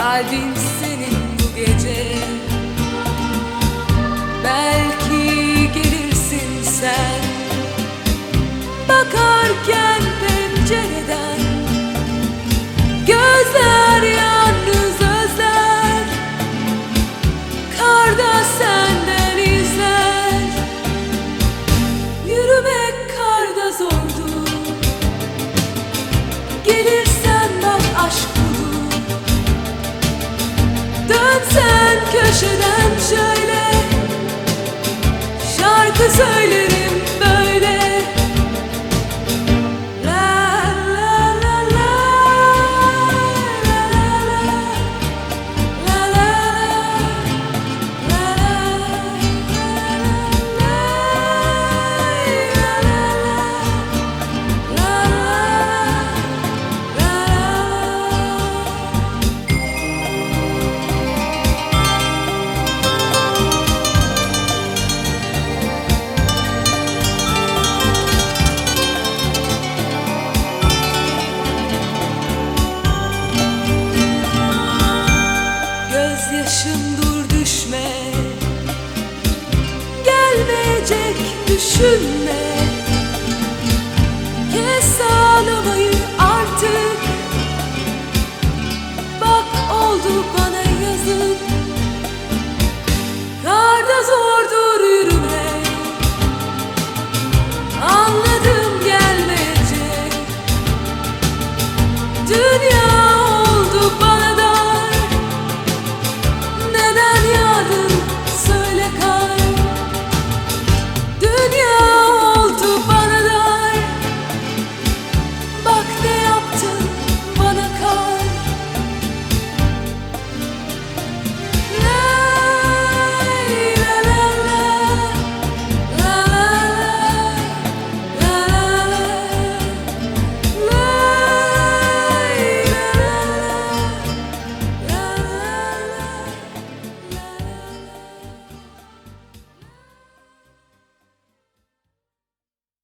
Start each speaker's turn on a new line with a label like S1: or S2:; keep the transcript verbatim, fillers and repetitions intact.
S1: kalbim senin bu gece. Belki gelirsin sen, bakarken pencereden. Gözler yalnız özler, karda senden izler. Yürümek karda zordu, gelirsen bak aşk budur. Dönsen köşeden şöyle, şarkı söylerim böyle. Yaşım dur düşme, gelmeyecek düşünme. Kes ağlamayı artık,